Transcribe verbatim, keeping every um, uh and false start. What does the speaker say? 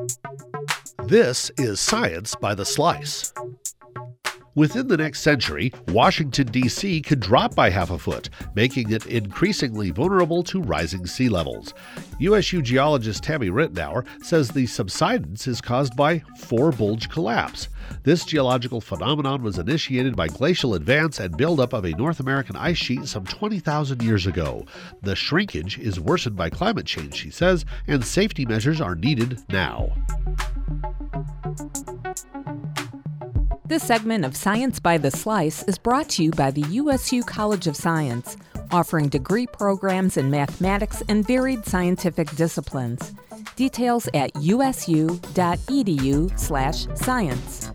This is Science by the Slice. Within the next century, Washington, D C could drop by half a foot, making it increasingly vulnerable to rising sea levels. U S U geologist Tammy Ritenour says the subsidence is caused by forebulge collapse. This geological phenomenon was initiated by glacial advance and buildup of a North American ice sheet some twenty thousand years ago. The shrinkage is worsened by climate change, she says, and safety measures are needed now. This segment of Science by the Slice is brought to you by the U S U College of Science, offering degree programs in mathematics and varied scientific disciplines. Details at usu.edu slash science.